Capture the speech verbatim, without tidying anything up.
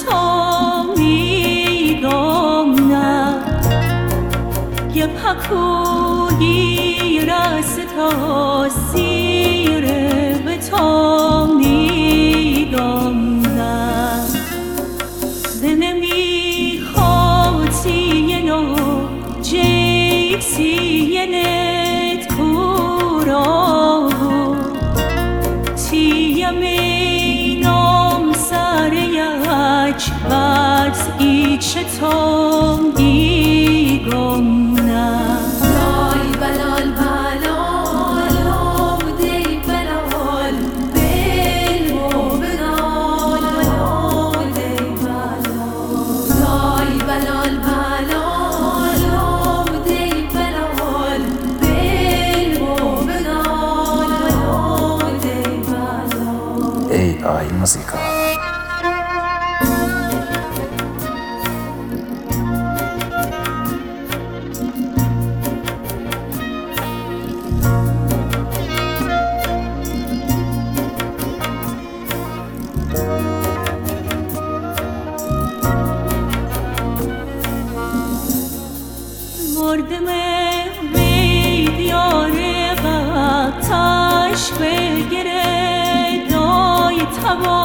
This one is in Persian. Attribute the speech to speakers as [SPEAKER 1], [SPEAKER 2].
[SPEAKER 1] to میگم یه پکویی راستا سیره به تو میگم Sienet kuro Tiyaminom sariyach Bats ich tom igomna Lal balal balal Omdei balal Bel mobnal Omdei balal Lal balal balal
[SPEAKER 2] ای آی موزیکا
[SPEAKER 1] مردم بیدیاره و تاش بگیره دای تبا